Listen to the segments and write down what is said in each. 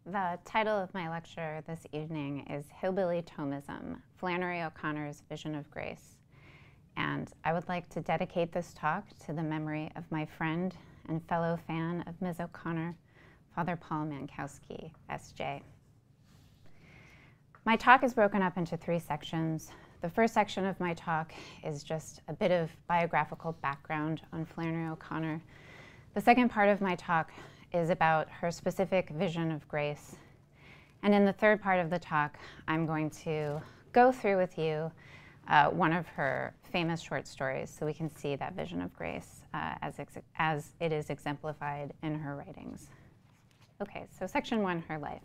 The title of my lecture this evening is Hillbilly Thomism, Flannery O'Connor's Vision of Grace. And I would like to dedicate this talk to the memory of my friend and fellow fan of Ms. O'Connor, Father Paul Mankowski, S.J. My talk is broken up into 3 sections. The first section of my talk is just a bit of biographical background on Flannery O'Connor. The second part of my talk is about her specific vision of grace. And in the third part of the talk, I'm going to go through with you one of her famous short stories so we can see that vision of grace as it is exemplified in her writings. Okay, so section 1, her life.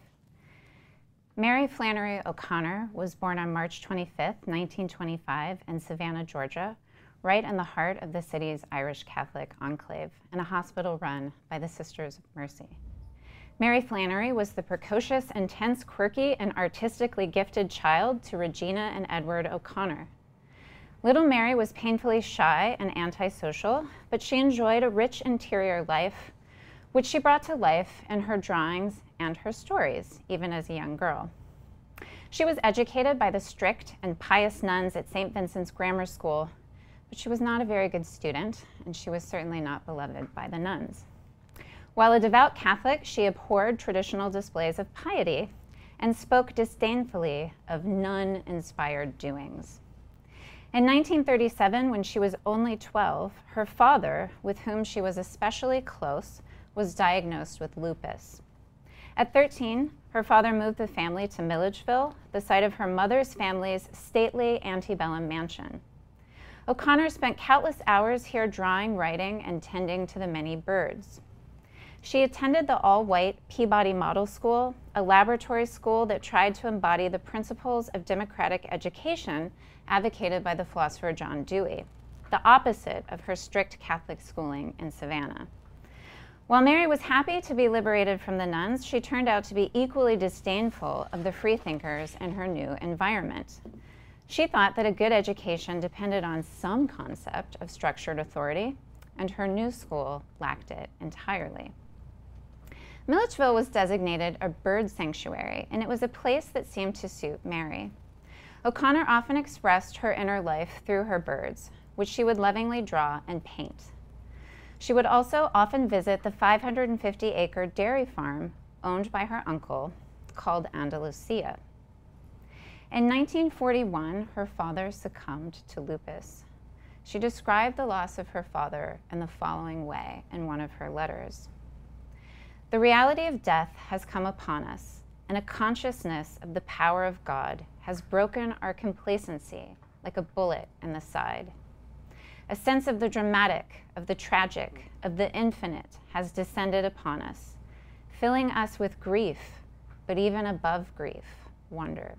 Mary Flannery O'Connor was born on March 25th, 1925 in Savannah, Georgia, right in the heart of the city's Irish Catholic enclave, in a hospital run by the Sisters of Mercy. Mary Flannery was the precocious, intense, quirky, and artistically gifted child to Regina and Edward O'Connor. Little Mary was painfully shy and antisocial, but she enjoyed a rich interior life, which she brought to life in her drawings and her stories, even as a young girl. She was educated by the strict and pious nuns at St. Vincent's Grammar School, but she was not a very good student, and she was certainly not beloved by the nuns. While a devout Catholic, she abhorred traditional displays of piety and spoke disdainfully of nun-inspired doings. In 1937, when she was only 12, her father, with whom she was especially close, was diagnosed with lupus. At 13, her father moved the family to Milledgeville, the site of her mother's family's stately antebellum mansion. O'Connor spent countless hours here drawing, writing, and tending to the many birds. She attended the all-white Peabody Model School, a laboratory school that tried to embody the principles of democratic education advocated by the philosopher John Dewey, the opposite of her strict Catholic schooling in Savannah. While Mary was happy to be liberated from the nuns, she turned out to be equally disdainful of the freethinkers in her new environment. She thought that a good education depended on some concept of structured authority, and her new school lacked it entirely. Milledgeville was designated a bird sanctuary, and it was a place that seemed to suit Mary. O'Connor often expressed her inner life through her birds, which she would lovingly draw and paint. She would also often visit the 550-acre dairy farm owned by her uncle, called Andalusia. In 1941, her father succumbed to lupus. She described the loss of her father in the following way in one of her letters. "The reality of death has come upon us, and a consciousness of the power of God has broken our complacency like a bullet in the side. A sense of the dramatic, of the tragic, of the infinite has descended upon us, filling us with grief, but even above grief, wonder."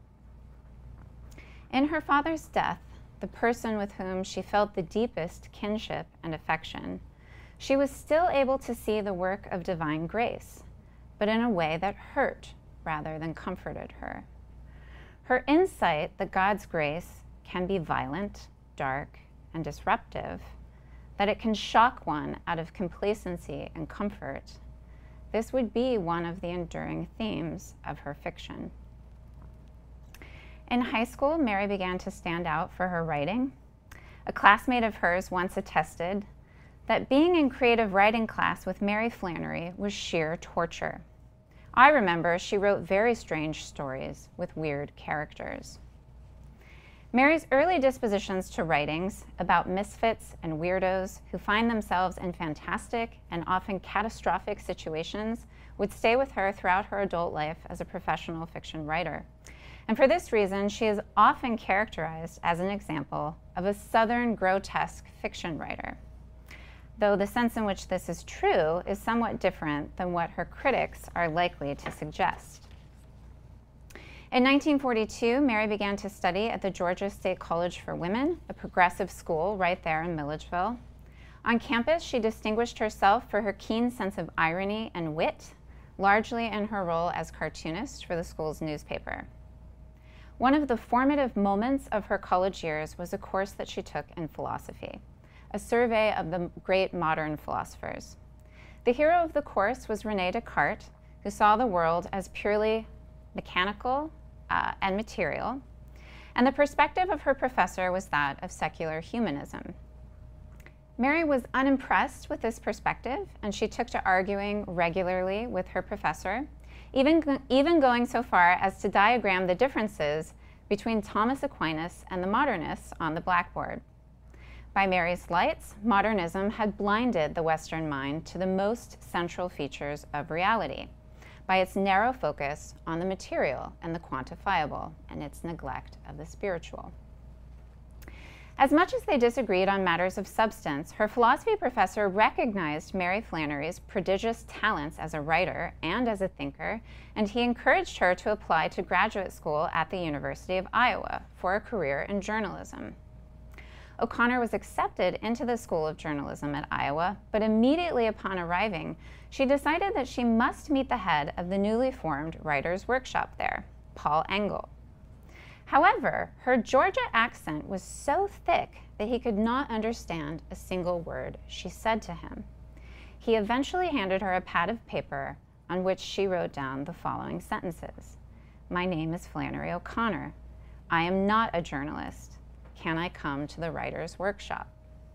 In her father's death, the person with whom she felt the deepest kinship and affection, she was still able to see the work of divine grace, but in a way that hurt rather than comforted her. Her insight that God's grace can be violent, dark, and disruptive, that it can shock one out of complacency and comfort, this would be one of the enduring themes of her fiction. In high school, Mary began to stand out for her writing. A classmate of hers once attested that being in creative writing class with Mary Flannery was sheer torture. I remember she wrote very strange stories with weird characters. Mary's early dispositions to writings about misfits and weirdos who find themselves in fantastic and often catastrophic situations would stay with her throughout her adult life as a professional fiction writer. And for this reason, she is often characterized as an example of a Southern grotesque fiction writer, though the sense in which this is true is somewhat different than what her critics are likely to suggest. In 1942, Mary began to study at the Georgia State College for Women, a progressive school right there in Milledgeville. On campus, she distinguished herself for her keen sense of irony and wit, largely in her role as cartoonist for the school's newspaper. One of the formative moments of her college years was a course that she took in philosophy, a survey of the great modern philosophers. The hero of the course was René Descartes, who saw the world as purely mechanical and material, and the perspective of her professor was that of secular humanism. Mary was unimpressed with this perspective, and she took to arguing regularly with her professor, even going so far as to diagram the differences between Thomas Aquinas and the modernists on the blackboard. By Mary's lights, modernism had blinded the Western mind to the most central features of reality, by its narrow focus on the material and the quantifiable, and its neglect of the spiritual. As much as they disagreed on matters of substance, her philosophy professor recognized Mary Flannery's prodigious talents as a writer and as a thinker, and he encouraged her to apply to graduate school at the University of Iowa for a career in journalism. O'Connor was accepted into the School of Journalism at Iowa, but immediately upon arriving, she decided that she must meet the head of the newly formed writers' workshop there, Paul Engel. However, her Georgia accent was so thick that he could not understand a single word she said to him. He eventually handed her a pad of paper on which she wrote down the following sentences. "My name is Flannery O'Connor. I am not a journalist. Can I come to the writer's workshop?"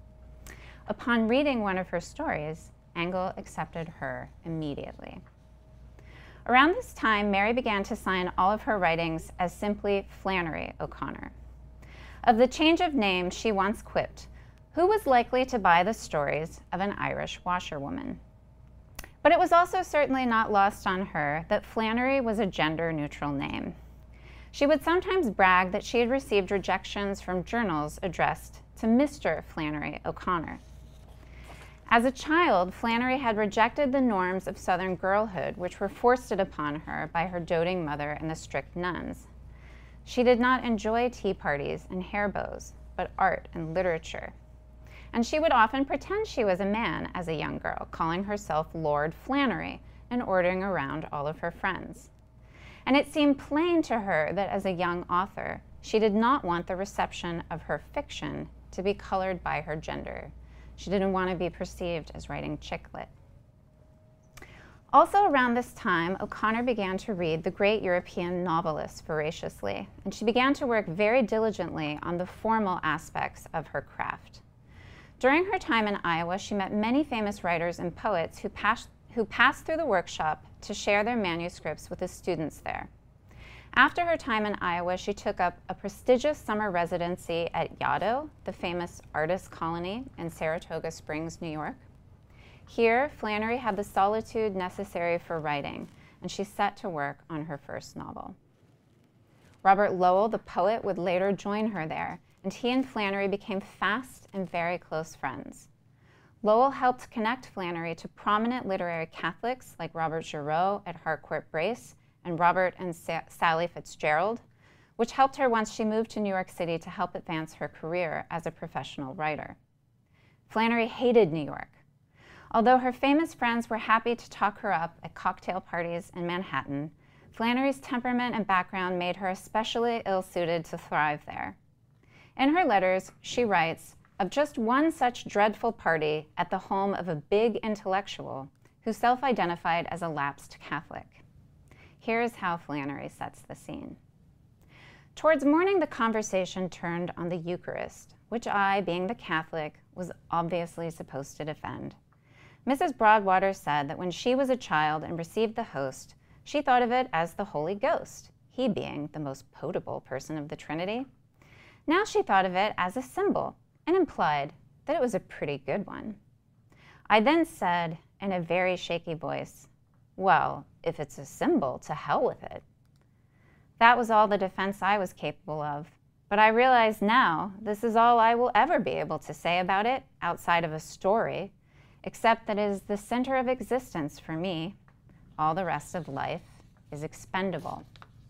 Upon reading one of her stories, Engel accepted her immediately. Around this time, Mary began to sign all of her writings as simply Flannery O'Connor. Of the change of name, she once quipped, "Who was likely to buy the stories of an Irish washerwoman?" But it was also certainly not lost on her that Flannery was a gender-neutral name. She would sometimes brag that she had received rejections from journals addressed to Mr. Flannery O'Connor. As a child, Flannery had rejected the norms of Southern girlhood, which were foisted upon her by her doting mother and the strict nuns. She did not enjoy tea parties and hair bows, but art and literature. And she would often pretend she was a man as a young girl, calling herself Lord Flannery and ordering around all of her friends. And it seemed plain to her that as a young author, she did not want the reception of her fiction to be colored by her gender. She didn't want to be perceived as writing chick lit. Also around this time, O'Connor began to read the great European novelists voraciously, and she began to work very diligently on the formal aspects of her craft. During her time in Iowa, she met many famous writers and poets who passed through the workshop to share their manuscripts with the students there. After her time in Iowa, she took up a prestigious summer residency at Yaddo, the famous artist colony in Saratoga Springs, New York. Here, Flannery had the solitude necessary for writing, and she set to work on her first novel. Robert Lowell, the poet, would later join her there, and he and Flannery became fast and very close friends. Lowell helped connect Flannery to prominent literary Catholics like Robert Giroux at Harcourt Brace and Robert and Sally Fitzgerald, which helped her once she moved to New York City to help advance her career as a professional writer. Flannery hated New York. Although her famous friends were happy to talk her up at cocktail parties in Manhattan, Flannery's temperament and background made her especially ill-suited to thrive there. In her letters, she writes of just one such dreadful party at the home of a big intellectual who self-identified as a lapsed Catholic. Here's how Flannery sets the scene. Towards morning, the conversation turned on the Eucharist, which I, being the Catholic, was obviously supposed to defend. Mrs. Broadwater said that when she was a child and received the host, she thought of it as the Holy Ghost, he being the most potable person of the Trinity. Now she thought of it as a symbol and implied that it was a pretty good one. I then said, in a very shaky voice, "Well, if it's a symbol, to hell with it." That was all the defense I was capable of, but I realize now this is all I will ever be able to say about it outside of a story, except that it is the center of existence for me. All the rest of life is expendable.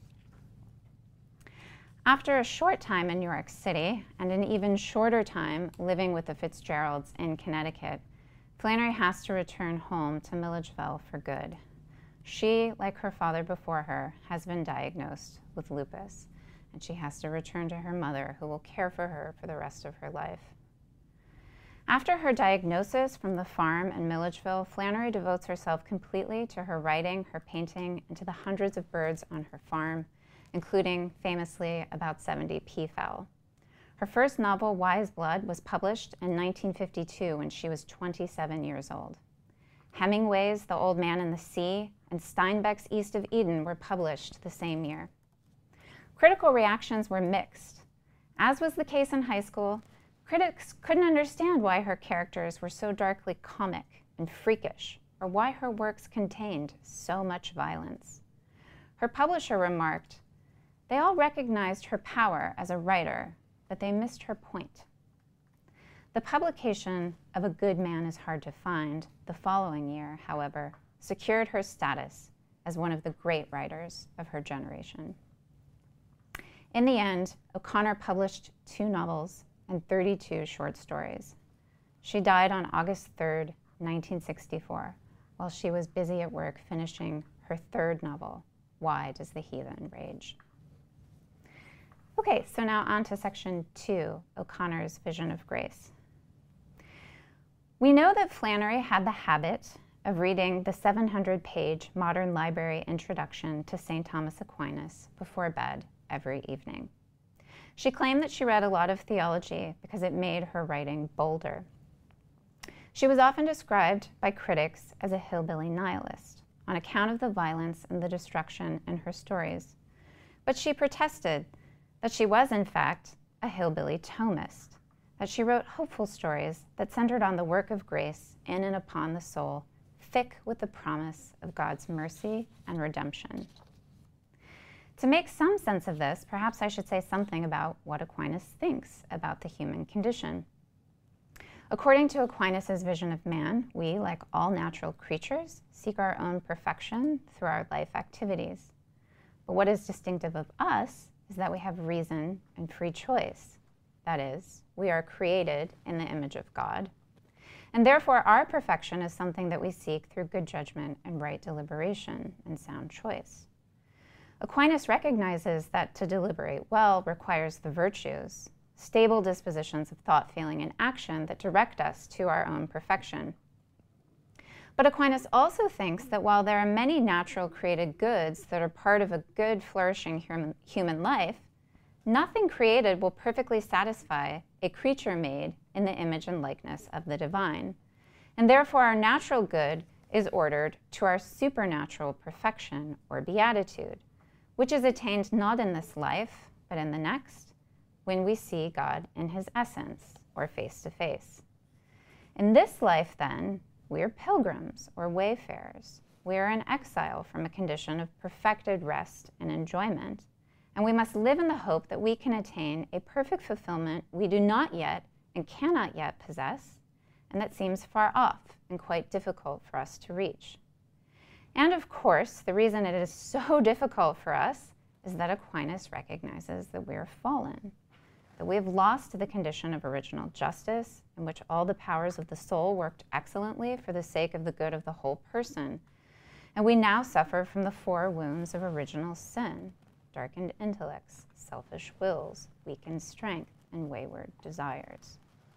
After a short time in New York City and an even shorter time living with the Fitzgeralds in Connecticut, Flannery has to return home to Milledgeville for good. She, like her father before her, has been diagnosed with lupus, and she has to return to her mother, who will care for her for the rest of her life. After her diagnosis from the farm in Milledgeville, Flannery devotes herself completely to her writing, her painting, and to the hundreds of birds on her farm, including, famously, about 70 peafowl. Her first novel, Wise Blood, was published in 1952 when she was 27 years old. Hemingway's The Old Man and the Sea and Steinbeck's East of Eden were published the same year. Critical reactions were mixed. As was the case in high school, critics couldn't understand why her characters were so darkly comic and freakish, or why her works contained so much violence. Her publisher remarked, "They all recognized her power as a writer, but they missed her point." The publication of A Good Man is Hard to Find the following year, however, secured her status as one of the great writers of her generation. In the end, O'Connor published 2 novels and 32 short stories. She died on August 3rd, 1964, while she was busy at work finishing her 3rd novel, Why Does the Heathen Rage? Okay, so now on to section 2, O'Connor's vision of grace. We know that Flannery had the habit of reading the 700-page Modern Library Introduction to St. Thomas Aquinas before bed every evening. She claimed that she read a lot of theology because it made her writing bolder. She was often described by critics as a hillbilly nihilist on account of the violence and the destruction in her stories. But she protested that she was, in fact, a hillbilly Thomist, that she wrote hopeful stories that centered on the work of grace in and upon the soul, thick with the promise of God's mercy and redemption. To make some sense of this, perhaps I should say something about what Aquinas thinks about the human condition. According to Aquinas' vision of man, we, like all natural creatures, seek our own perfection through our life activities. But what is distinctive of us is that we have reason and free choice. That is, we are created in the image of God. And therefore, our perfection is something that we seek through good judgment and right deliberation and sound choice. Aquinas recognizes that to deliberate well requires the virtues, stable dispositions of thought, feeling, and action that direct us to our own perfection. But Aquinas also thinks that while there are many natural created goods that are part of a good, flourishing human life, nothing created will perfectly satisfy a creature made in the image and likeness of the divine. And therefore, our natural good is ordered to our supernatural perfection or beatitude, which is attained not in this life, but in the next, when we see God in his essence, or face to face. In this life, then, we are pilgrims or wayfarers. We are in exile from a condition of perfected rest and enjoyment, and we must live in the hope that we can attain a perfect fulfillment we do not yet and cannot yet possess, and that seems far off and quite difficult for us to reach. And of course, the reason it is so difficult for us is that Aquinas recognizes that we are fallen, that we have lost the condition of original justice in which all the powers of the soul worked excellently for the sake of the good of the whole person. And we now suffer from the 4 wounds of original sin: darkened intellects, selfish wills, weakened strength, and wayward desires.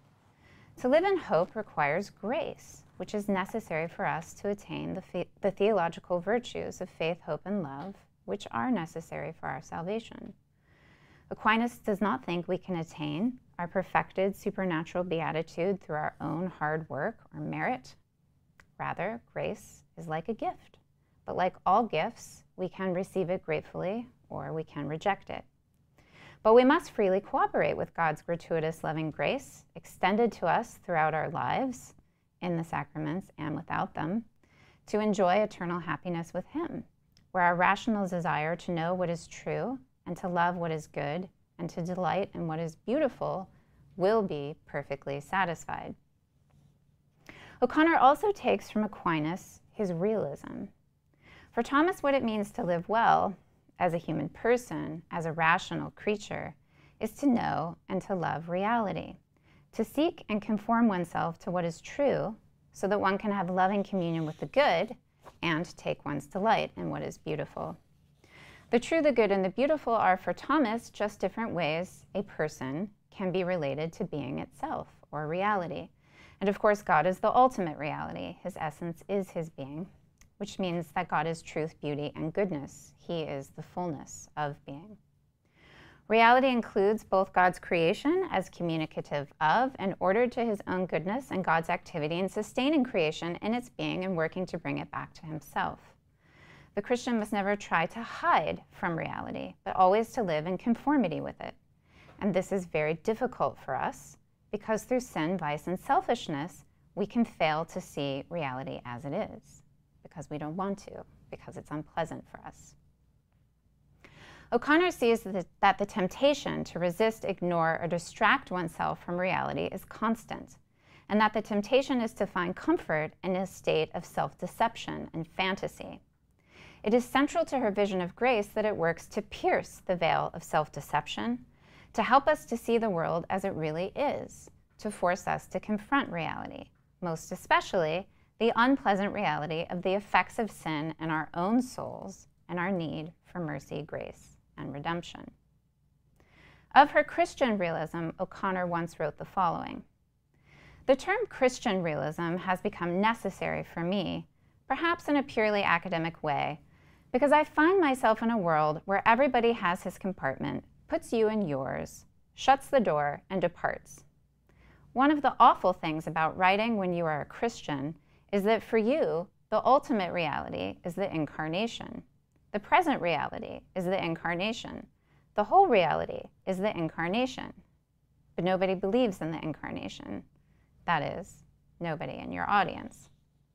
To live in hope requires grace, which is necessary for us to attain the theological virtues of faith, hope, and love, which are necessary for our salvation. Aquinas does not think we can attain our perfected supernatural beatitude through our own hard work or merit. Rather, grace is like a gift, but like all gifts, we can receive it gratefully or we can reject it. But we must freely cooperate with God's gratuitous loving grace, extended to us throughout our lives, in the sacraments and without them, to enjoy eternal happiness with him, where our rational desire to know what is true and to love what is good and to delight in what is beautiful will be perfectly satisfied. O'Connor also takes from Aquinas his realism. For Thomas, what it means to live well as a human person, as a rational creature, is to know and to love reality, to seek and conform oneself to what is true so that one can have loving communion with the good and take one's delight in what is beautiful. The true, the good, and the beautiful are for Thomas just different ways a person can be related to being itself or reality. And of course, God is the ultimate reality. His essence is his being, which means that God is truth, beauty, and goodness. He is the fullness of being. Reality includes both God's creation as communicative of and ordered to his own goodness, and God's activity in sustaining creation in its being and working to bring it back to himself. The Christian must never try to hide from reality, but always to live in conformity with it. And this is very difficult for us because through sin, vice, and selfishness, we can fail to see reality as it is because we don't want to, because it's unpleasant for us. O'Connor sees that the temptation to resist, ignore, or distract oneself from reality is constant, and that the temptation is to find comfort in a state of self-deception and fantasy. It is central to her vision of grace that it works to pierce the veil of self-deception, to help us to see the world as it really is, to force us to confront reality, most especially the unpleasant reality of the effects of sin in our own souls and our need for mercy, grace, and redemption. Of her Christian realism, O'Connor once wrote the following: "The term Christian realism has become necessary for me, perhaps in a purely academic way, because I find myself in a world where everybody has his compartment, puts you in yours, shuts the door, and departs. One of the awful things about writing when you are a Christian is that for you, the ultimate reality is the incarnation. The present reality is the incarnation. The whole reality is the incarnation. But nobody believes in the incarnation. That is, nobody in your audience."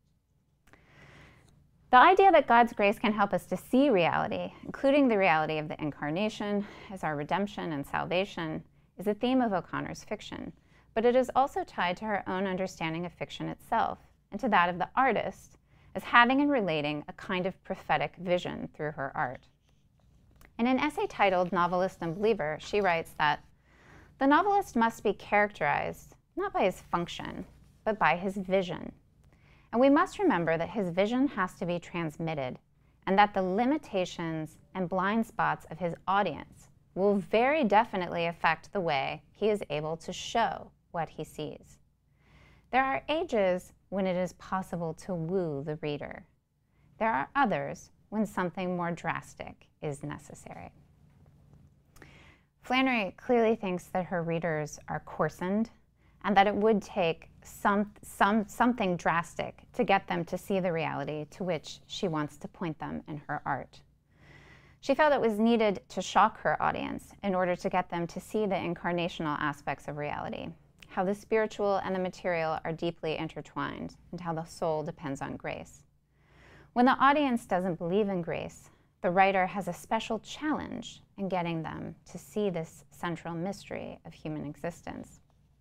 The idea that God's grace can help us to see reality, including the reality of the incarnation as our redemption and salvation, is a theme of O'Connor's fiction, but it is also tied to her own understanding of fiction itself and to that of the artist as having and relating a kind of prophetic vision through her art. In an essay titled Novelist and Believer, she writes that the novelist must be characterized not by his function, but by his vision. And we must remember that his vision has to be transmitted and that the limitations and blind spots of his audience will very definitely affect the way he is able to show what he sees. There are ages when it is possible to woo the reader. There are others when something more drastic is necessary. Flannery clearly thinks that her readers are coarsened and that it would take something drastic to get them to see the reality to which she wants to point them in her art. She felt it was needed to shock her audience in order to get them to see the incarnational aspects of reality, how the spiritual and the material are deeply intertwined, and how the soul depends on grace. When the audience doesn't believe in grace, the writer has a special challenge in getting them to see this central mystery of human existence.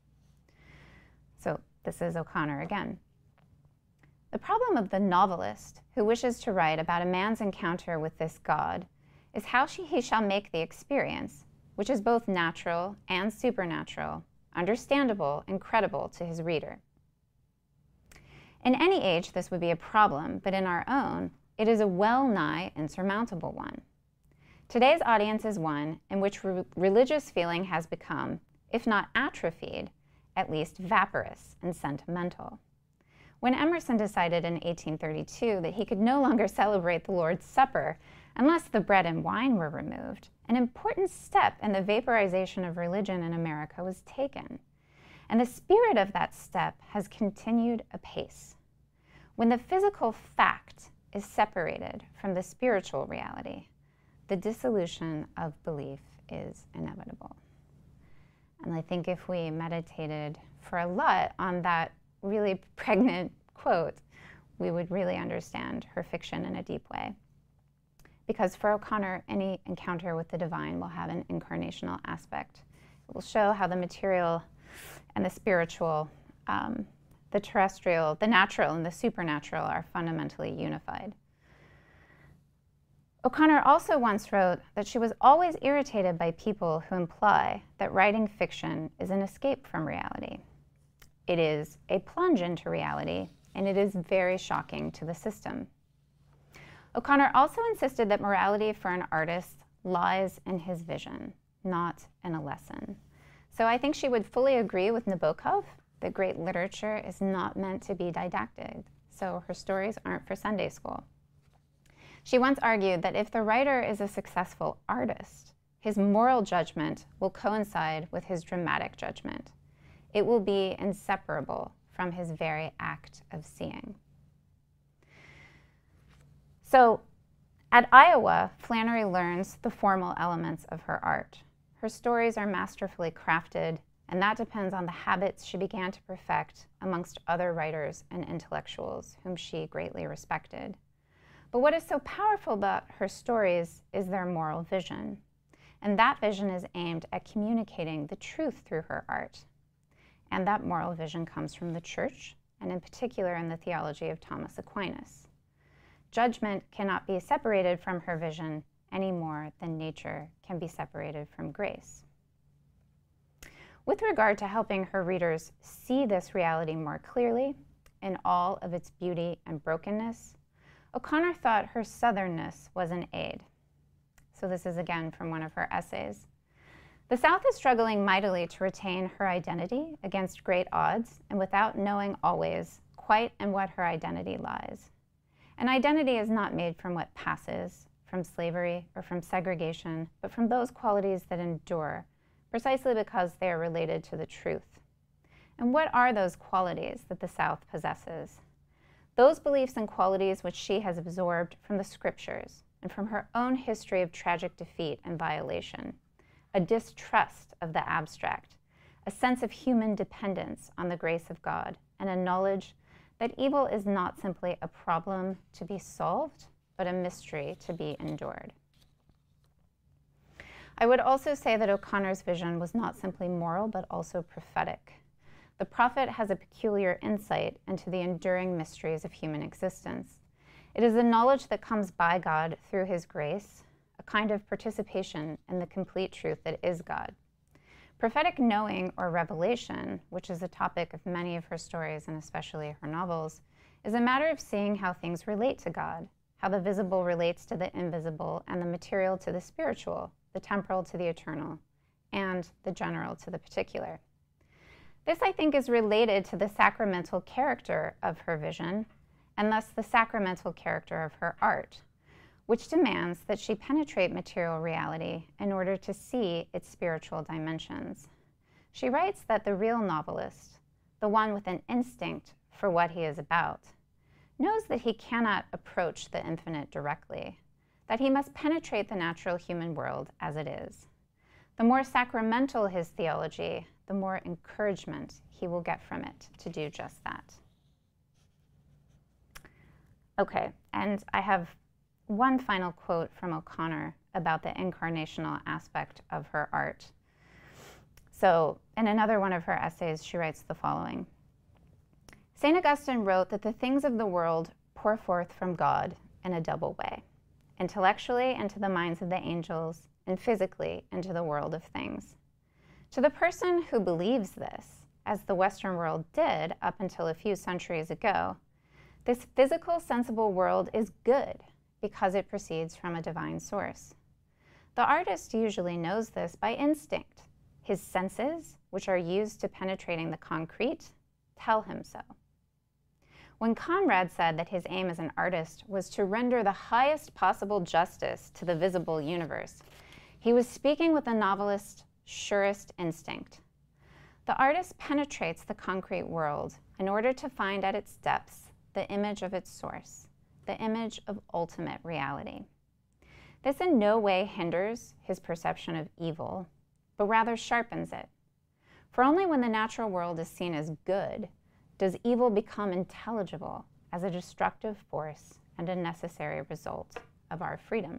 So this is O'Connor again. "The problem of the novelist who wishes to write about a man's encounter with this God is how he shall make the experience, which is both natural and supernatural, understandable and credible to his reader. In any age, this would be a problem, but in our own, it is a well-nigh insurmountable one. Today's audience is one in which religious feeling has become, if not atrophied, at least vaporous and sentimental. When Emerson decided in 1832 that he could no longer celebrate the Lord's Supper unless the bread and wine were removed, an important step in the vaporization of religion in America was taken, and the spirit of that step has continued apace. When the physical fact is separated from the spiritual reality, the dissolution of belief is inevitable." And I think if we meditated for a lot on that really pregnant quote, we would really understand her fiction in a deep way. Because for O'Connor, any encounter with the divine will have an incarnational aspect. It will show how the material and the spiritual, the terrestrial, the natural and the supernatural are fundamentally unified. O'Connor also once wrote that she was always irritated by people who imply that writing fiction is an escape from reality. It is a plunge into reality, and it is very shocking to the system. O'Connor also insisted that morality for an artist lies in his vision, not in a lesson. So I think she would fully agree with Nabokov that great literature is not meant to be didactic, so her stories aren't for Sunday school. She once argued that if the writer is a successful artist, his moral judgment will coincide with his dramatic judgment. It will be inseparable from his very act of seeing. So, at Iowa, Flannery learns the formal elements of her art. Her stories are masterfully crafted, and that depends on the habits she began to perfect amongst other writers and intellectuals whom she greatly respected. But what is so powerful about her stories is their moral vision, and that vision is aimed at communicating the truth through her art. And that moral vision comes from the church, and in particular in the theology of Thomas Aquinas. Judgment cannot be separated from her vision any more than nature can be separated from grace. With regard to helping her readers see this reality more clearly in all of its beauty and brokenness, O'Connor thought her southernness was an aid. So this is again from one of her essays. The South is struggling mightily to retain her identity against great odds and without knowing always quite in what her identity lies. An identity is not made from what passes, from slavery or from segregation, but from those qualities that endure, precisely because they are related to the truth. And what are those qualities that the South possesses? Those beliefs and qualities which she has absorbed from the scriptures and from her own history of tragic defeat and violation, a distrust of the abstract, a sense of human dependence on the grace of God, and a knowledge that evil is not simply a problem to be solved, but a mystery to be endured. I would also say that O'Connor's vision was not simply moral, but also prophetic. The prophet has a peculiar insight into the enduring mysteries of human existence. It is a knowledge that comes by God through his grace, a kind of participation in the complete truth that is God. Prophetic knowing or revelation, which is a topic of many of her stories and especially her novels, is a matter of seeing how things relate to God, how the visible relates to the invisible and the material to the spiritual, the temporal to the eternal, and the general to the particular. This, I think, is related to the sacramental character of her vision, and thus the sacramental character of her art, which demands that she penetrate material reality in order to see its spiritual dimensions. She writes that the real novelist, the one with an instinct for what he is about, knows that he cannot approach the infinite directly, that he must penetrate the natural human world as it is. The more sacramental his theology, the more encouragement he will get from it to do just that. Okay, and I have one final quote from O'Connor about the incarnational aspect of her art. So, in another one of her essays, she writes the following. St. Augustine wrote that the things of the world pour forth from God in a double way, intellectually into the minds of the angels, and physically into the world of things. To the person who believes this, as the Western world did up until a few centuries ago, this physical, sensible world is good because it proceeds from a divine source. The artist usually knows this by instinct. His senses, which are used to penetrating the concrete, tell him so. When Conrad said that his aim as an artist was to render the highest possible justice to the visible universe, he was speaking with the novelist's surest instinct. The artist penetrates the concrete world in order to find at its depths the image of its source, the image of ultimate reality. This in no way hinders his perception of evil, but rather sharpens it. For only when the natural world is seen as good does evil become intelligible as a destructive force and a necessary result of our freedom.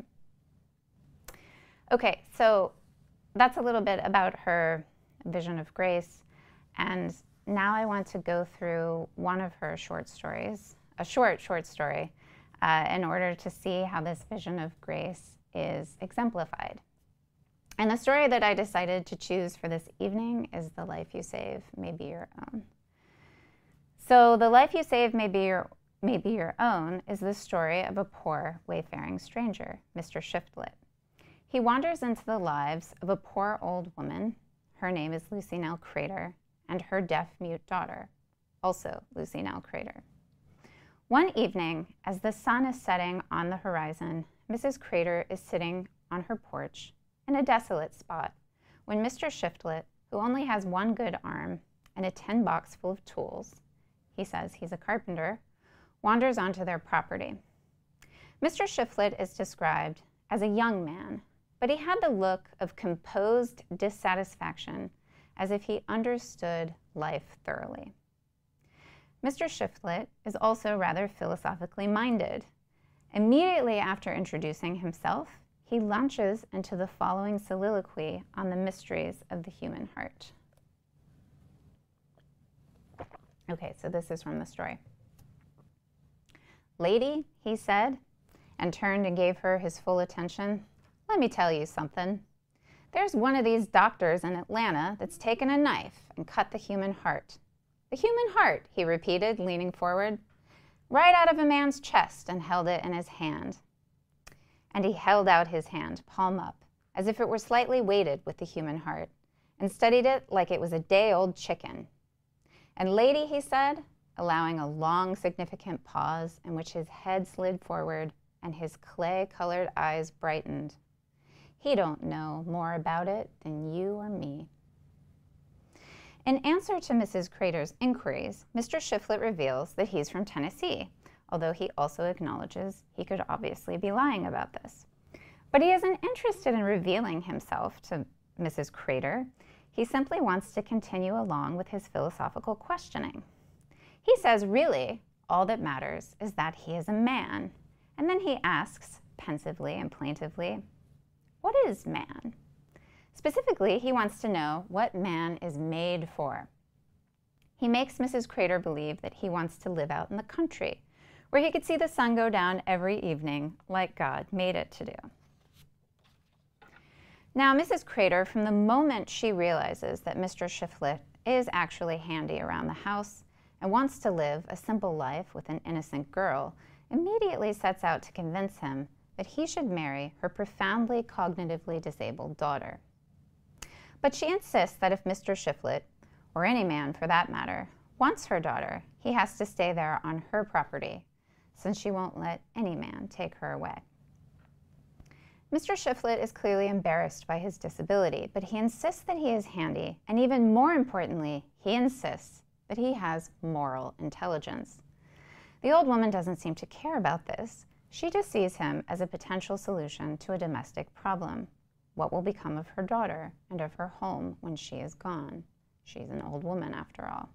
Okay, so that's a little bit about her vision of grace, and now I want to go through one of her short stories, a short story, in order to see how this vision of grace is exemplified. And the story that I decided to choose for this evening is The Life You Save May Be Your Own. So The Life You Save May Be Your Own is the story of a poor wayfaring stranger, Mr. Shiftlet. He wanders into the lives of a poor old woman. Her name is Lucy Nell Crater, and her deaf-mute daughter, also Lucy Nell Crater. One evening, as the sun is setting on the horizon, Mrs. Crater is sitting on her porch in a desolate spot when Mr. Shiflett, who only has one good arm and a tin box full of tools, he says he's a carpenter, wanders onto their property. Mr. Shiflett is described as a young man, but he had the look of composed dissatisfaction, as if he understood life thoroughly. Mr. Shiflett is also rather philosophically minded. Immediately after introducing himself, he launches into the following soliloquy on the mysteries of the human heart. Okay, so this is from the story. "Lady," he said, and turned and gave her his full attention, "let me tell you something. There's one of these doctors in Atlanta that's taken a knife and cut the human heart. The human heart," he repeated, leaning forward, "right out of a man's chest and held it in his hand." And he held out his hand, palm up, as if it were slightly weighted with the human heart, and studied it like it was a day-old chicken. "And lady," he said, allowing a long, significant pause in which his head slid forward and his clay-colored eyes brightened, "he don't know more about it than you or me." In answer to Mrs. Crater's inquiries, Mr. Shiflett reveals that he's from Tennessee, although he also acknowledges he could obviously be lying about this. But he isn't interested in revealing himself to Mrs. Crater. He simply wants to continue along with his philosophical questioning. He says, really, all that matters is that he is a man. And then he asks, pensively and plaintively, what is man? Specifically, he wants to know what man is made for. He makes Mrs. Crater believe that he wants to live out in the country, where he could see the sun go down every evening like God made it to do. Now, Mrs. Crater, from the moment she realizes that Mr. Shiflett is actually handy around the house and wants to live a simple life with an innocent girl, immediately sets out to convince him that he should marry her profoundly cognitively disabled daughter. But she insists that if Mr. Shiflett, or any man for that matter, wants her daughter, he has to stay there on her property, since she won't let any man take her away. Mr. Shiflett is clearly embarrassed by his disability, but he insists that he is handy, and even more importantly, he insists that he has moral intelligence. The old woman doesn't seem to care about this. She just sees him as a potential solution to a domestic problem. What will become of her daughter and of her home when she is gone? She's an old woman, after all.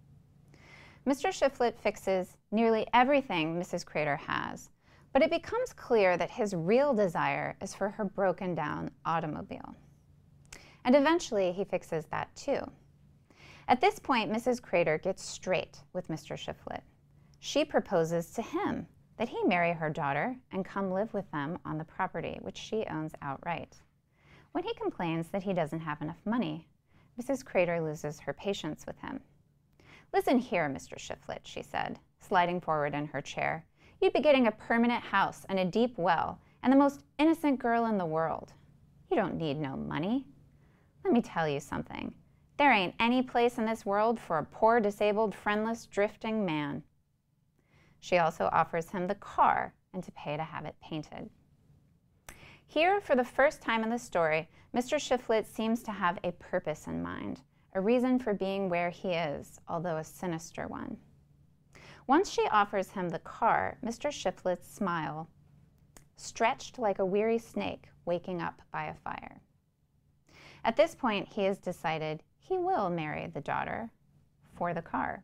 Mr. Shiflett fixes nearly everything Mrs. Crater has, but it becomes clear that his real desire is for her broken-down automobile. And eventually, he fixes that too. At this point, Mrs. Crater gets straight with Mr. Shiflett. She proposes to him that he marry her daughter and come live with them on the property, which she owns outright. When he complains that he doesn't have enough money, Mrs. Crater loses her patience with him. "Listen here, Mr. Shiflett," she said, sliding forward in her chair. "You'd be getting a permanent house and a deep well and the most innocent girl in the world. You don't need no money. Let me tell you something. There ain't any place in this world for a poor, disabled, friendless, drifting man." She also offers him the car and to pay to have it painted. Here, for the first time in the story, Mr. Shiflett seems to have a purpose in mind, a reason for being where he is, although a sinister one. Once she offers him the car, Mr. Shiflett's smile stretched like a weary snake waking up by a fire. At this point, he has decided he will marry the daughter for the car.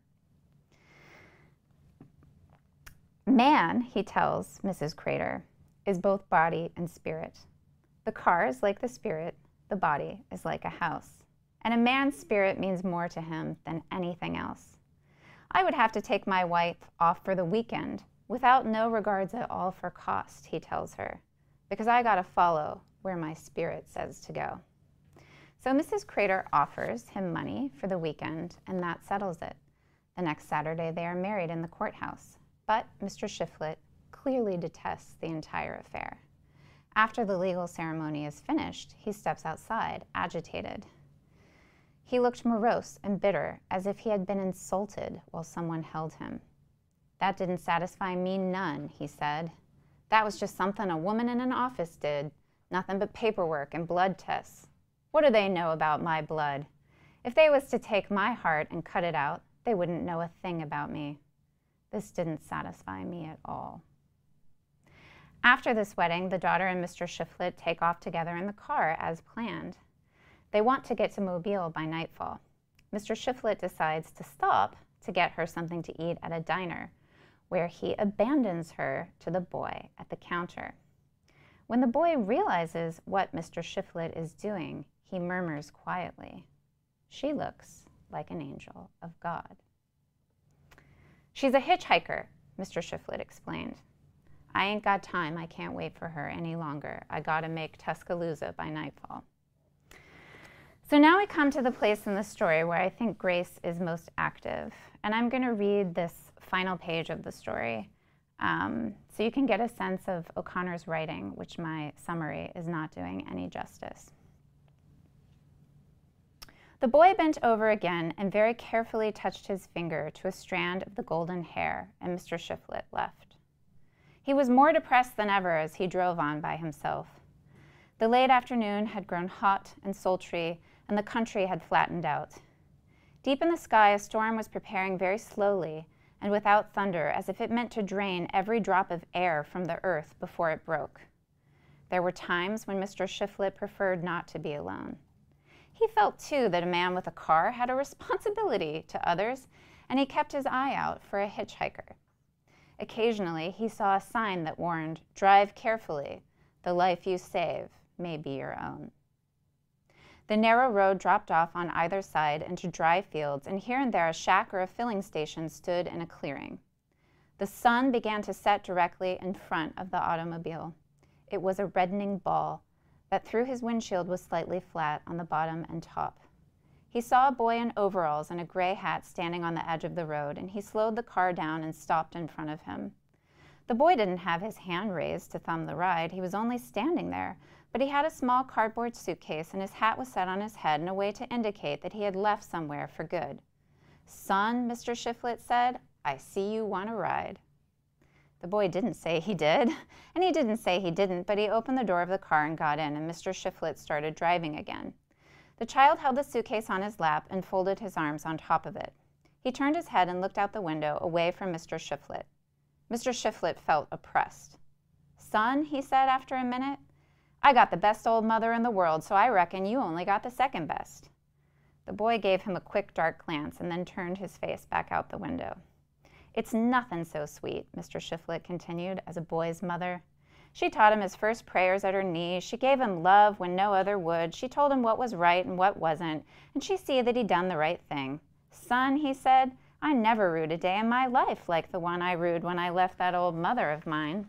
Man, he tells Mrs. Crater, is both body and spirit. The car is like the spirit, the body is like a house. And a man's spirit means more to him than anything else. I would have to take my wife off for the weekend without no regards at all for cost, he tells her, because I gotta follow where my spirit says to go. So Mrs. Crater offers him money for the weekend, and that settles it. The next Saturday, they are married in the courthouse. But Mr. Shiflett clearly detests the entire affair. After the legal ceremony is finished, he steps outside, agitated. He looked morose and bitter, as if he had been insulted while someone held him. "That didn't satisfy me none," he said. "That was just something a woman in an office did. Nothing but paperwork and blood tests. What do they know about my blood? If they was to take my heart and cut it out, they wouldn't know a thing about me. This didn't satisfy me at all." After this wedding, the daughter and Mr. Shiflett take off together in the car as planned. They want to get to Mobile by nightfall. Mr. Shiflett decides to stop to get her something to eat at a diner, where he abandons her to the boy at the counter. When the boy realizes what Mr. Shiflett is doing, he murmurs quietly, "She looks like an angel of God." "She's a hitchhiker," Mr. Shiflett explained. "I ain't got time. I can't wait for her any longer. I gotta make Tuscaloosa by nightfall." So now we come to the place in the story where I think Grace is most active. And I'm going to read this final page of the story so you can get a sense of O'Connor's writing, which my summary is not doing any justice. The boy bent over again and very carefully touched his finger to a strand of the golden hair, and Mr. Shiflett left. He was more depressed than ever as he drove on by himself. The late afternoon had grown hot and sultry, and the country had flattened out. Deep in the sky, a storm was preparing very slowly and without thunder, as if it meant to drain every drop of air from the earth before it broke. There were times when Mr. Shiflett preferred not to be alone. He felt, too, that a man with a car had a responsibility to others, and he kept his eye out for a hitchhiker. Occasionally, he saw a sign that warned, "Drive carefully. The life you save may be your own." The narrow road dropped off on either side into dry fields, and here and there a shack or a filling station stood in a clearing. The sun began to set directly in front of the automobile. It was a reddening ball that through his windshield was slightly flat on the bottom and top. He saw a boy in overalls and a gray hat standing on the edge of the road, and he slowed the car down and stopped in front of him. The boy didn't have his hand raised to thumb the ride. He was only standing there, but he had a small cardboard suitcase and his hat was set on his head in a way to indicate that he had left somewhere for good. "Son," Mr. Shiflett said, "I see you want a ride." The boy didn't say he did, and he didn't say he didn't, but he opened the door of the car and got in, and Mr. Shiflett started driving again. The child held the suitcase on his lap and folded his arms on top of it. He turned his head and looked out the window, away from Mr. Shiflett. Mr. Shiflett felt oppressed. "Son," he said after a minute, "I got the best old mother in the world, so I reckon you only got the second best." The boy gave him a quick, dark glance and then turned his face back out the window. "It's nothing so sweet," Mr. Shiflett continued, "as a boy's mother. She taught him his first prayers at her knees. She gave him love when no other would. She told him what was right and what wasn't, and she see that he done the right thing. 'Son,' he said, 'I never rued a day in my life like the one I rued when I left that old mother of mine.'"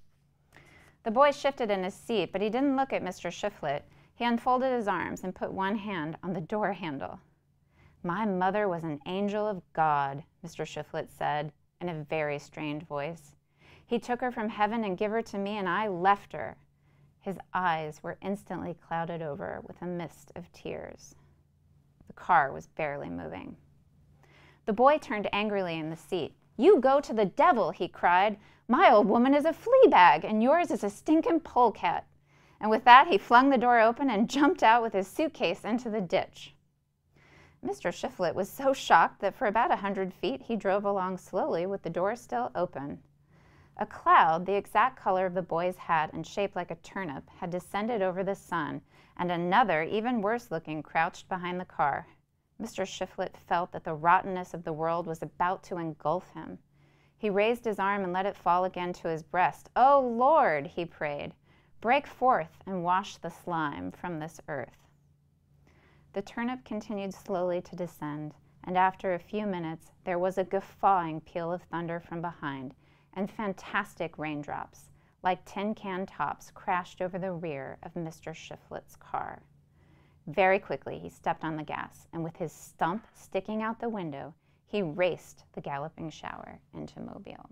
The boy shifted in his seat, but he didn't look at Mr. Shiflett. He unfolded his arms and put one hand on the door handle. "My mother was an angel of God," Mr. Shiflett said in a very strained voice. "He took her from heaven and gave her to me, and I left her." His eyes were instantly clouded over with a mist of tears. The car was barely moving. The boy turned angrily in the seat. "You go to the devil," he cried. "My old woman is a flea bag, and yours is a stinking polecat." And with that, he flung the door open and jumped out with his suitcase into the ditch. Mr. Shiflett was so shocked that for about 100 feet he drove along slowly with the door still open. A cloud, the exact color of the boy's hat and shaped like a turnip, had descended over the sun, and another, even worse looking, crouched behind the car. Mr. Shiflett felt that the rottenness of the world was about to engulf him. He raised his arm and let it fall again to his breast. "Oh, Lord," he prayed, "break forth and wash the slime from this earth." The turnip continued slowly to descend, and after a few minutes there was a guffawing peal of thunder from behind, and fantastic raindrops, like tin can tops, crashed over the rear of Mr. Shiflett's car. Very quickly he stepped on the gas, and with his stump sticking out the window, he raced the galloping shower into Mobile.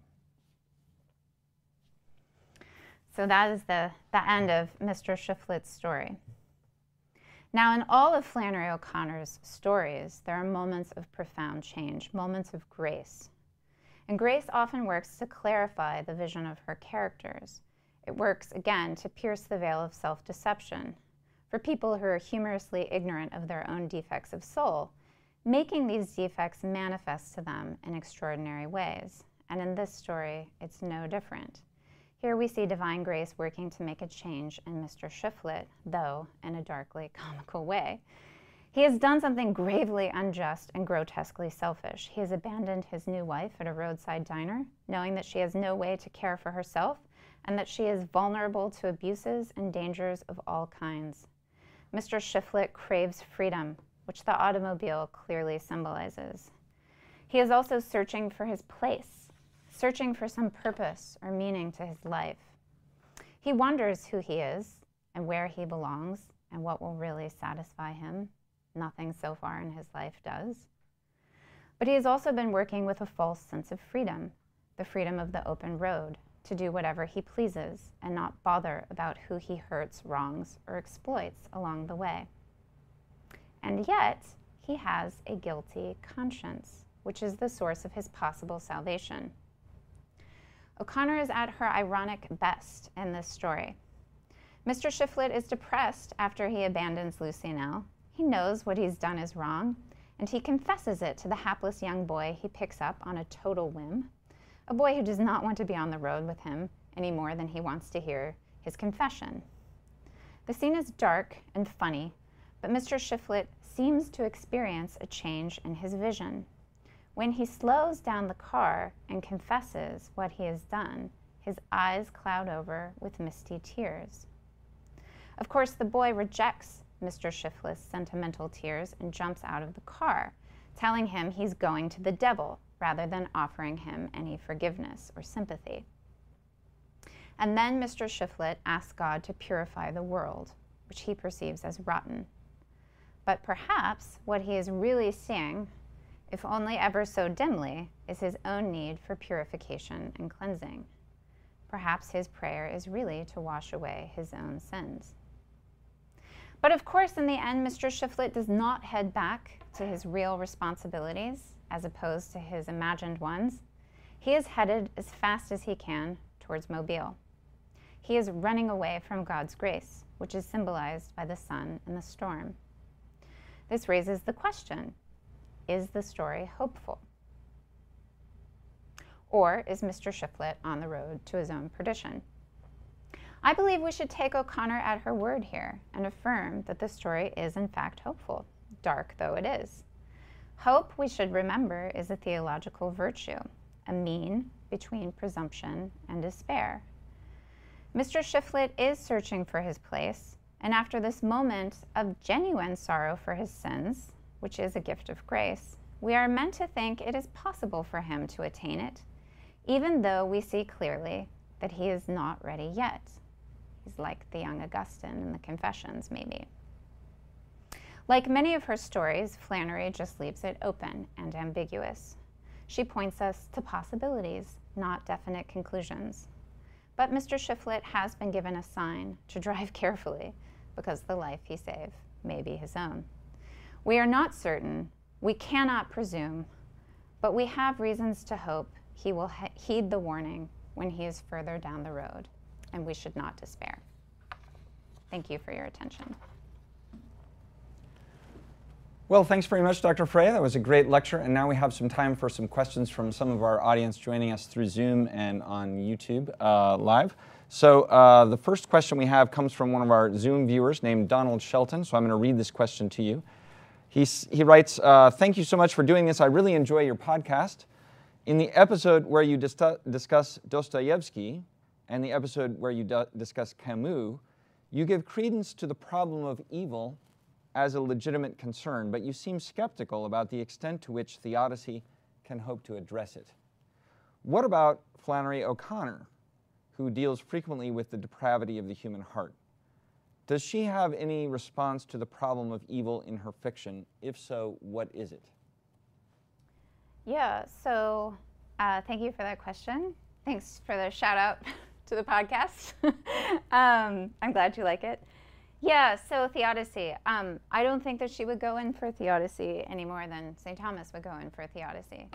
So that is the end of Mr. Shiflett's story. Now, in all of Flannery O'Connor's stories, there are moments of profound change, moments of grace. And grace often works to clarify the vision of her characters. It works, again, to pierce the veil of self-deception for people who are humorously ignorant of their own defects of soul, making these defects manifest to them in extraordinary ways. And in this story, it's no different. Here we see divine grace working to make a change in Mr. Shiflett, though in a darkly comical way. He has done something gravely unjust and grotesquely selfish. He has abandoned his new wife at a roadside diner, knowing that she has no way to care for herself and that she is vulnerable to abuses and dangers of all kinds. Mr. Shiflett craves freedom, which the automobile clearly symbolizes. He is also searching for his place, searching for some purpose or meaning to his life. He wonders who he is and where he belongs and what will really satisfy him. Nothing so far in his life does. But he has also been working with a false sense of freedom, the freedom of the open road, to do whatever he pleases and not bother about who he hurts, wrongs, or exploits along the way. And yet, he has a guilty conscience, which is the source of his possible salvation. O'Connor is at her ironic best in this story. Mr. Shiflett is depressed after he abandons Lucianelle. He knows what he's done is wrong, and he confesses it to the hapless young boy he picks up on a total whim, a boy who does not want to be on the road with him any more than he wants to hear his confession. The scene is dark and funny, but Mr. Shiflett seems to experience a change in his vision. When he slows down the car and confesses what he has done, his eyes cloud over with misty tears. Of course, the boy rejects Mr. Shiflett's sentimental tears and jumps out of the car, telling him he's going to the devil rather than offering him any forgiveness or sympathy. And then Mr. Shiflett asks God to purify the world, which he perceives as rotten. But perhaps what he is really seeing, if only ever so dimly, is his own need for purification and cleansing. Perhaps his prayer is really to wash away his own sins. But of course, in the end, Mr. Shiflett does not head back to his real responsibilities as opposed to his imagined ones. He is headed as fast as he can towards Mobile. He is running away from God's grace, which is symbolized by the sun and the storm. This raises the question, is the story hopeful? Or is Mr. Shiflett on the road to his own perdition? I believe we should take O'Connor at her word here and affirm that the story is in fact hopeful, dark though it is. Hope, we should remember, is a theological virtue, a mean between presumption and despair. Mr. Shiflett is searching for his place, and after this moment of genuine sorrow for his sins, which is a gift of grace, we are meant to think it is possible for him to attain it, even though we see clearly that he is not ready yet. He's like the young Augustine in the Confessions, maybe. Like many of her stories, Flannery just leaves it open and ambiguous. She points us to possibilities, not definite conclusions. But Mr. Shiflett has been given a sign to drive carefully because the life he saved may be his own. We are not certain, we cannot presume, but we have reasons to hope he will heed the warning when he is further down the road, and we should not despair. Thank you for your attention. Well, thanks very much, Dr. Freya. That was a great lecture, and now we have some time for some questions from some of our audience joining us through Zoom and on YouTube live. So the first question we have comes from one of our Zoom viewers named Donald Shelton, so I'm going to read this question to you. He writes, thank you so much for doing this. I really enjoy your podcast. In the episode where you discuss Dostoevsky and the episode where you discuss Camus, you give credence to the problem of evil as a legitimate concern, but you seem skeptical about the extent to which the Odyssey can hope to address it. What about Flannery O'Connor, who deals frequently with the depravity of the human heart? Does she have any response to the problem of evil in her fiction? If so, what is it? Yeah, so thank you for that question. Thanks for the shout out to the podcast. I'm glad you like it. Yeah, so theodicy. I don't think that she would go in for theodicy any more than St. Thomas would go in for theodicy.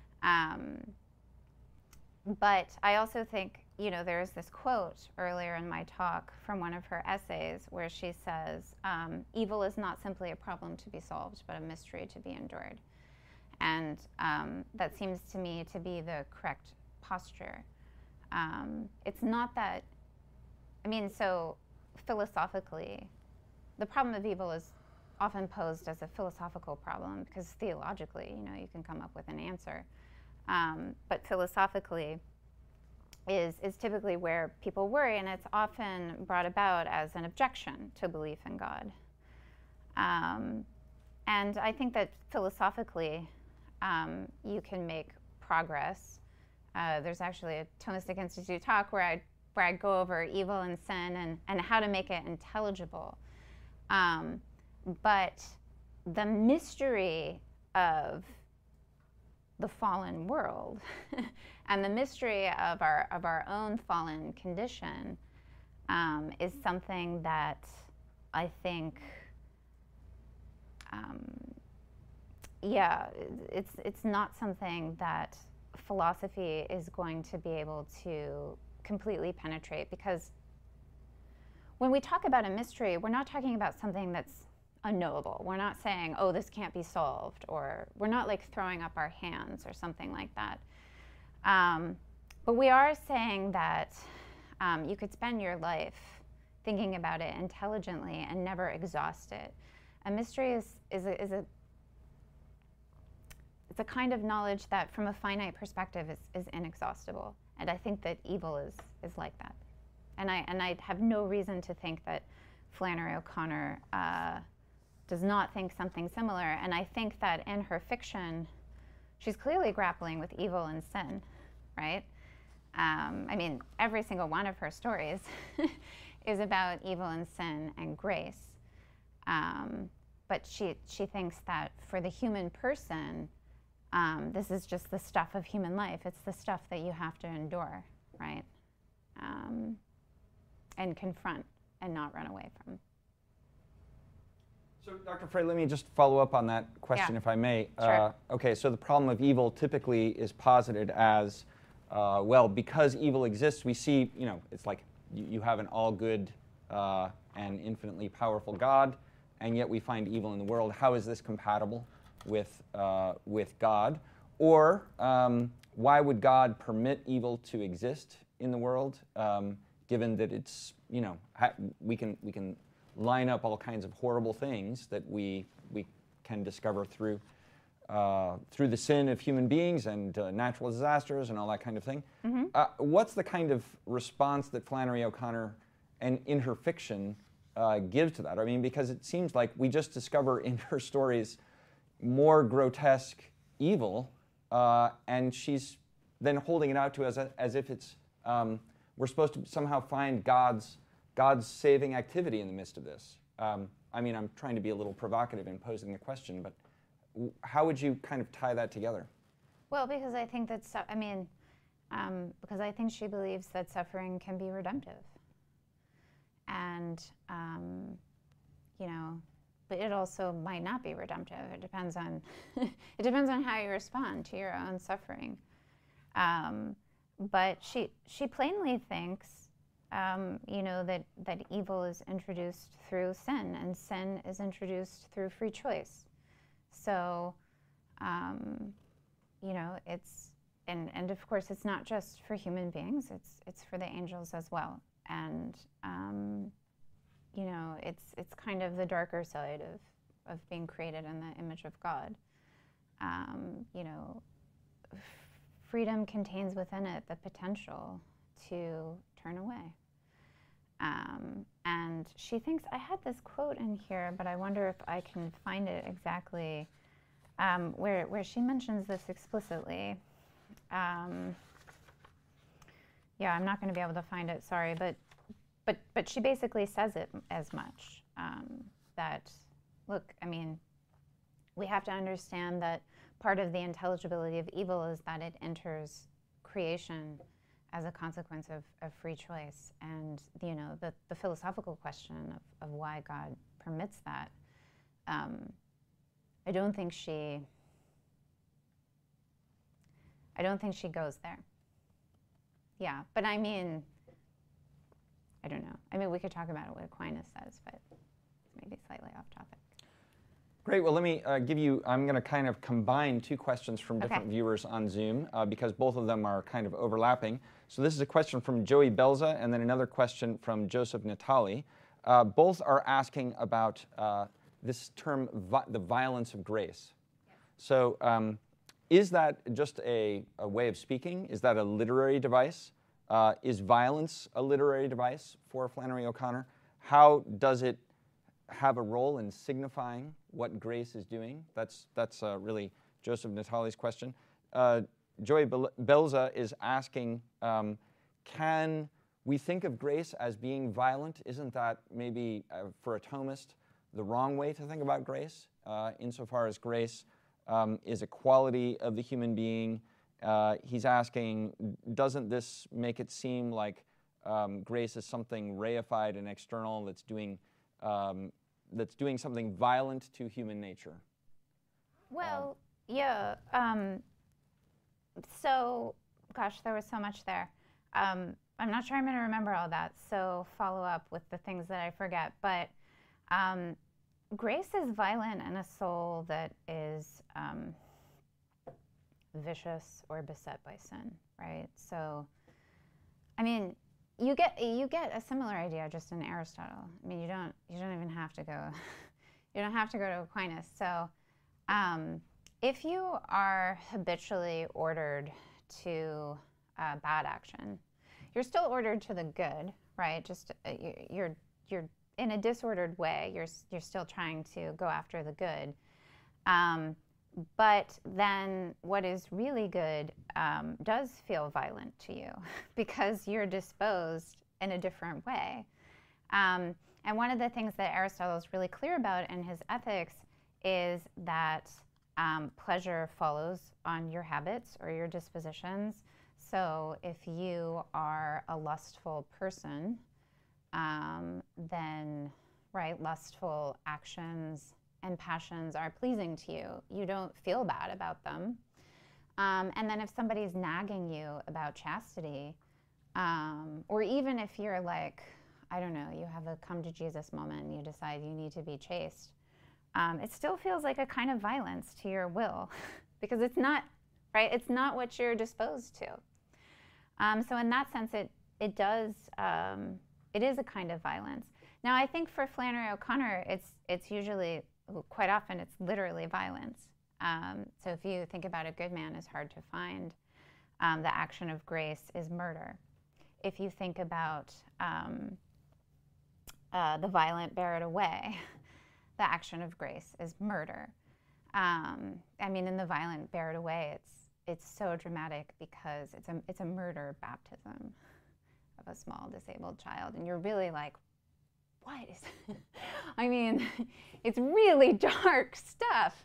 But I also think, there's this quote earlier in my talk from one of her essays where she says, evil is not simply a problem to be solved, but a mystery to be endured. And that seems to me to be the correct posture. It's not that, so philosophically, the problem of evil is often posed as a philosophical problem because theologically, you can come up with an answer. But philosophically is typically where people worry, and it's often brought about as an objection to belief in God. And I think that philosophically, you can make progress. There's actually a Thomistic Institute talk where I go over evil and sin and how to make it intelligible. But the mystery of the fallen world and the mystery of our own fallen condition is something that I think, it's not something that philosophy is going to be able to completely penetrate, because when we talk about a mystery, we're not talking about something that's unknowable. We're not saying, oh, this can't be solved, or we're not like throwing up our hands or something like that. But we are saying that you could spend your life thinking about it intelligently and never exhaust it. A mystery is a kind of knowledge that from a finite perspective is inexhaustible. And I think that evil is like that. And I have no reason to think that Flannery O'Connor does not think something similar. And I think that in her fiction, she's clearly grappling with evil and sin, right? Every single one of her stories is about evil and sin and grace. But she thinks that for the human person, this is just the stuff of human life. It's the stuff that you have to endure, right? And confront and not run away from. So, Dr. Frey, let me just follow up on that question, if I may. Sure. Okay, so the problem of evil typically is posited as, because evil exists, we see, it's like you have an all-good and infinitely powerful God, and yet we find evil in the world. How is this compatible with God? Or why would God permit evil to exist in the world, given that it's, we can line up all kinds of horrible things that we can discover through the sin of human beings and natural disasters and all that kind of thing. Mm-hmm. What's the kind of response that Flannery O'Connor, and in her fiction, gives to that? Because it seems like we just discover in her stories more grotesque evil, and she's then holding it out to us as if it's we're supposed to somehow find God's saving activity in the midst of this. I'm trying to be a little provocative in posing the question, but how would you kind of tie that together? Well, because I think that because I think she believes that suffering can be redemptive, and but it also might not be redemptive. It depends on how you respond to your own suffering. But she plainly thinks, that evil is introduced through sin, and sin is introduced through free choice. So, it's and of course it's not just for human beings. It's for the angels as well. And it's kind of the darker side of being created in the image of God. Freedom contains within it the potential to turn away. And she thinks, I had this quote in here, but I wonder if I can find it exactly, where she mentions this explicitly. I'm not going to be able to find it, sorry, but she basically says it as much, that, look, we have to understand that part of the intelligibility of evil is that it enters creation as a consequence of free choice. And the philosophical question of why God permits that, I don't think she goes there. Yeah, but I mean, I don't know. I mean, we could talk about what Aquinas says, but it's maybe slightly off topic. Great. Well, let me give you, I'm going to kind of combine two questions from different viewers on Zoom because both of them are kind of overlapping. So this is a question from Joey Belza and then another question from Joseph Natali. Both are asking about this term, the violence of grace. Yes. So is that just a way of speaking? Is that a literary device? Is violence a literary device for Flannery O'Connor? How does it have a role in signifying what grace is doing? That's really Joseph Natali's question. Joey Belza is asking, can we think of grace as being violent? Isn't that maybe, for a Thomist, the wrong way to think about grace, insofar as grace is a quality of the human being? He's asking, doesn't this make it seem like grace is something reified and external that's doing something violent to human nature? Well, yeah. So, gosh, there was so much there. I'm not sure I'm going to remember all that, so follow up with the things that I forget. But grace is violent in a soul that is vicious or beset by sin, right? So, I mean, you get a similar idea just in Aristotle. I mean, you don't even have to go you don't have to go to Aquinas. So if you are habitually ordered to bad action, you're still ordered to the good, right? Just you're in a disordered way. You're still trying to go after the good. But then what is really good does feel violent to you because you're disposed in a different way. And one of the things that Aristotle is really clear about in his Ethics is that pleasure follows on your habits or your dispositions. So if you are a lustful person, then, right, lustful actions and passions are pleasing to you. You don't feel bad about them. And then if somebody's nagging you about chastity, or even if you're like, I don't know, you have a come to Jesus moment and you decide you need to be chaste, it still feels like a kind of violence to your will because it's not, right? It's not what you're disposed to. So in that sense, it is a kind of violence. Now, I think for Flannery O'Connor, it's usually, quite often, it's literally violence. So if you think about a good man is hard to find, the action of grace is murder. If you think about the violent bear it away, the action of grace is murder. I mean, in the violent bear it away, it's so dramatic because it's a murder baptism of a small disabled child, and you're really like, what is I mean, it's really dark stuff.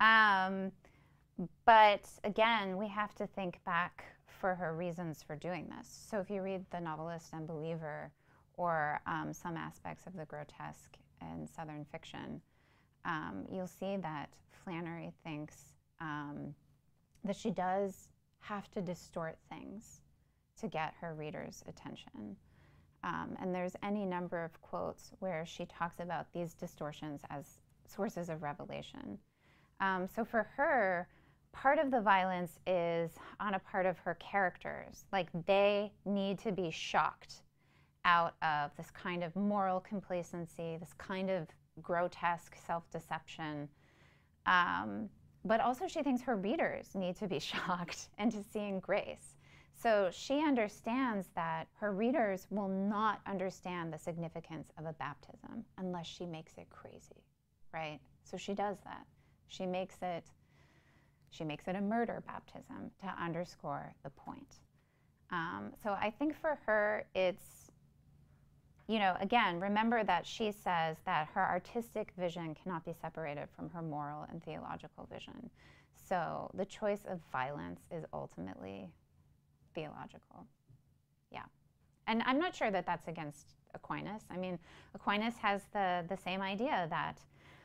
But again, we have to think back for her reasons for doing this. So if you read The Novelist and Believer, or some aspects of the grotesque in Southern fiction, you'll see that Flannery thinks that she does have to distort things to get her readers' attention. And there's any number of quotes where she talks about these distortions as sources of revelation. So for her, part of the violence is on a part of her characters. Like, they need to be shocked out of this kind of moral complacency, this kind of grotesque self-deception. But also she thinks her readers need to be shocked into seeing grace. So she understands that her readers will not understand the significance of a baptism unless she makes it crazy, right? So she does that. She makes it a murder baptism to underscore the point. So I think for her, it's, again, remember that she says that her artistic vision cannot be separated from her moral and theological vision. So the choice of violence is ultimately theological. Yeah. And I'm not sure that that's against Aquinas. I mean, Aquinas has the same idea that,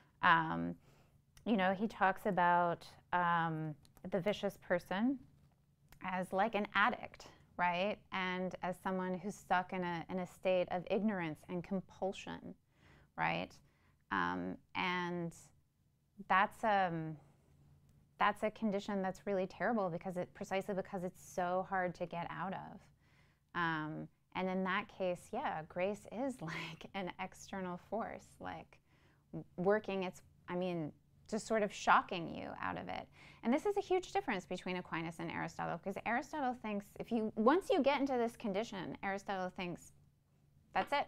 he talks about the vicious person as like an addict, right? And as someone who's stuck in a state of ignorance and compulsion, right? And that's a condition that's really terrible precisely because it's so hard to get out of. And in that case, yeah, grace is like an external force, like working just sort of shocking you out of it. And this is a huge difference between Aquinas and Aristotle, because Aristotle thinks once you get into this condition, Aristotle thinks that's it,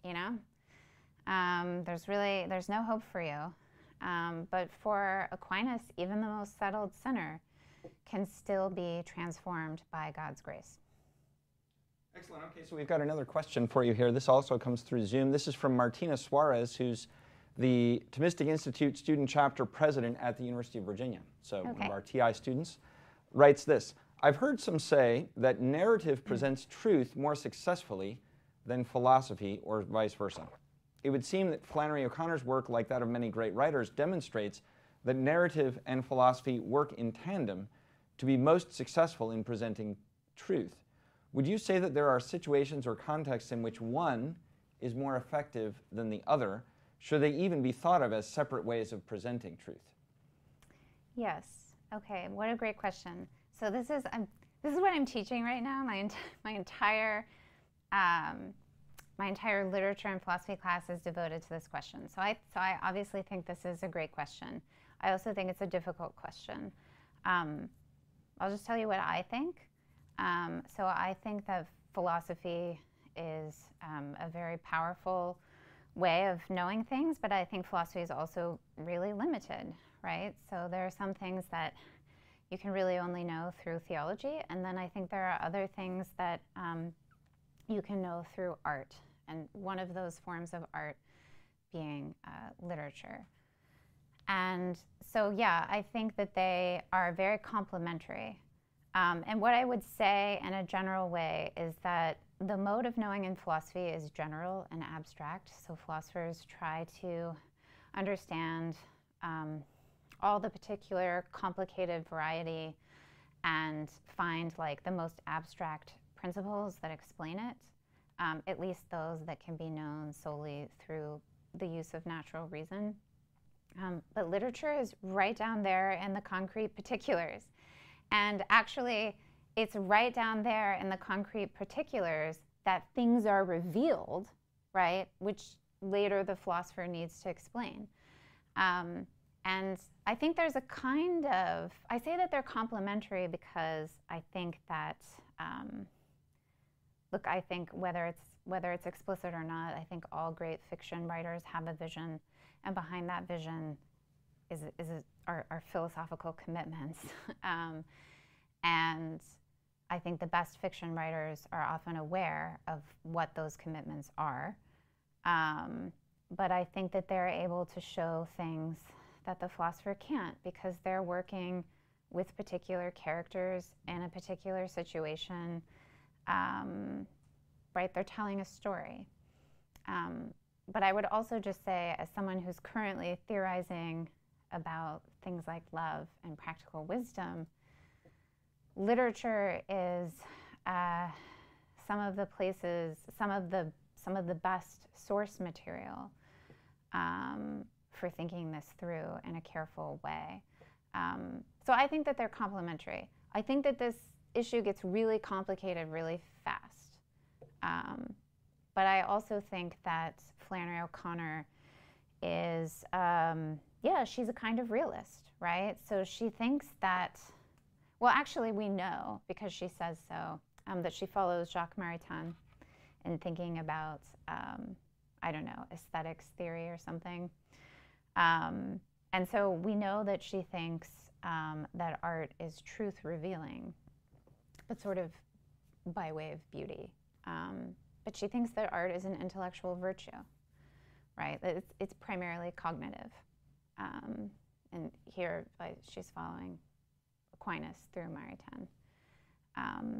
there's no hope for you. But for Aquinas, even the most settled sinner can still be transformed by God's grace. Excellent. Okay, so we've got another question for you here. This also comes through Zoom. This is from Martina Suarez, who's the Thomistic Institute Student Chapter President at the University of Virginia. So one of our TI students writes this: I've heard some say that narrative presents truth more successfully than philosophy, or vice versa. It would seem that Flannery O'Connor's work, like that of many great writers, demonstrates that narrative and philosophy work in tandem to be most successful in presenting truth. Would you say that there are situations or contexts in which one is more effective than the other? Should they even be thought of as separate ways of presenting truth? Yes. Okay. What a great question. So this is what I'm teaching right now. My entire literature and philosophy class is devoted to this question. So I obviously think this is a great question. I also think it's a difficult question. I'll just tell you what I think. So I think that philosophy is a very powerful way of knowing things, but I think philosophy is also really limited, right? So there are some things that you can really only know through theology, and then I think there are other things that you can know through art, and one of those forms of art being literature. And so, yeah, I think that they are very complementary. And what I would say in a general way is that the mode of knowing in philosophy is general and abstract. So philosophers try to understand all the particular complicated variety and find like the most abstract principles that explain it, at least those that can be known solely through the use of natural reason. But literature is right down there in the concrete particulars. And actually, it's right down there in the concrete particulars that things are revealed, right, which later the philosopher needs to explain. And I think there's a kind of, I say that they're complementary because I think that, I think whether it's explicit or not, I think all great fiction writers have a vision, and behind that vision are philosophical commitments. And I think the best fiction writers are often aware of what those commitments are. But I think that they're able to show things that the philosopher can't, because they're working with particular characters in a particular situation. Right? They're telling a story. But I would also just say, as someone who's currently theorizing about things like love and practical wisdom, literature is some of the best source material for thinking this through in a careful way. So I think that they're complementary. I think that this issue gets really complicated really fast. But I also think that Flannery O'Connor is, she's a kind of realist, right? So she thinks that, well, actually we know, because she says so, that she follows Jacques Maritain in thinking about, aesthetics theory or something. And so we know that she thinks that art is truth revealing, but sort of by way of beauty. But she thinks that art is an intellectual virtue, right? That it's primarily cognitive. And here she's following Aquinas through Maritain.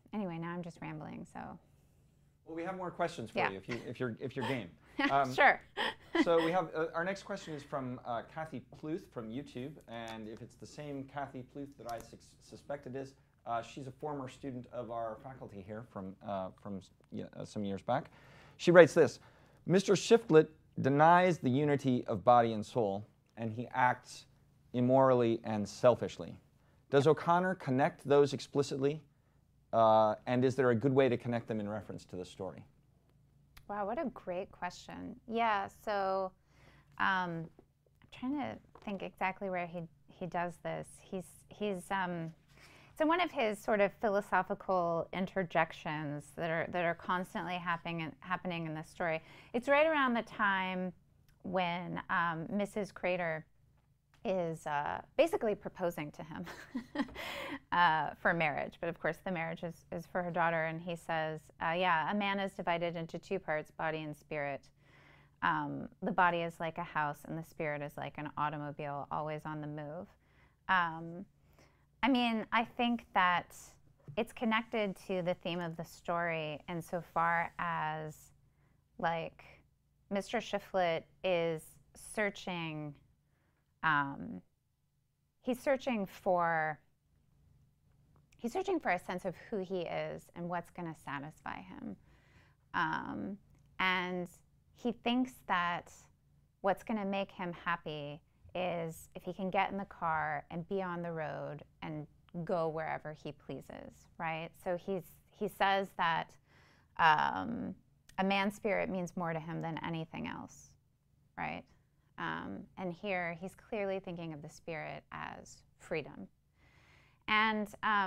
Anyway, now I'm just rambling, so. Well, we have more questions for Yeah. you if you're game. Sure. So we have our next question is from Kathy Pluth from YouTube, and if it's the same Kathy Pluth that I suspect it is, she's a former student of our faculty here from some years back. She writes this: Mr. Shiflett denies the unity of body and soul, and he acts immorally and selfishly. Does O'Connor connect those explicitly, and is there a good way to connect them in reference to the story? Wow, what a great question. Yeah, so I'm trying to think exactly where he does this. He's it's in one of his sort of philosophical interjections that are constantly happening in this story. It's right around the time when Mrs. Crater is basically proposing to him for marriage. But of course, the marriage is for her daughter. And he says, yeah, a man is divided into two parts, body and spirit. The body is like a house and the spirit is like an automobile, always on the move. I mean, I think that it's connected to the theme of the story insofar as, like, Mr. Shiflett is searching. He's searching for a sense of who he is and what's going to satisfy him. And he thinks that what's going to make him happy is if he can get in the car and be on the road and go wherever he pleases, right? So he says that a man's spirit means more to him than anything else, right? And here he's clearly thinking of the spirit as freedom. And,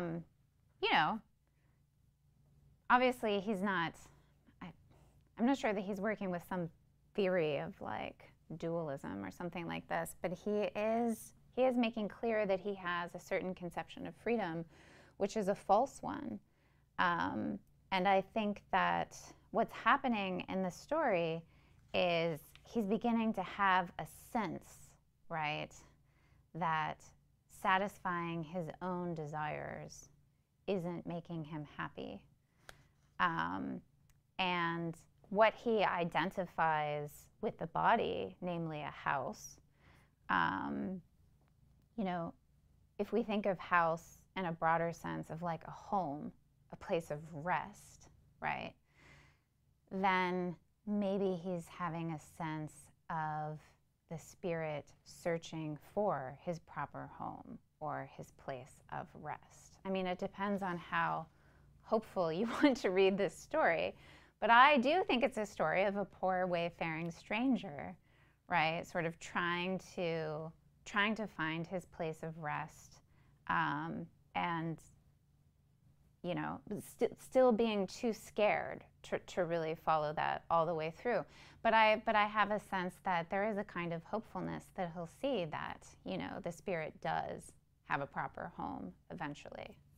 obviously he's not, I'm not sure that he's working with some theory of like dualism or something like this, but he is making clear that he has a certain conception of freedom, which is a false one. And I think that what's happening in the story is he's beginning to have a sense, right, that satisfying his own desires isn't making him happy. And what he identifies with the body, namely a house, if we think of house in a broader sense of like a home, a place of rest, right, then maybe he's having a sense of the spirit searching for his proper home or his place of rest. I mean, it depends on how hopeful you want to read this story, but I do think it's a story of a poor wayfaring stranger, right? Sort of trying to find his place of rest, and still being too scared to really follow that all the way through. But I have a sense that there is a kind of hopefulness that he'll see that, the spirit does have a proper home eventually.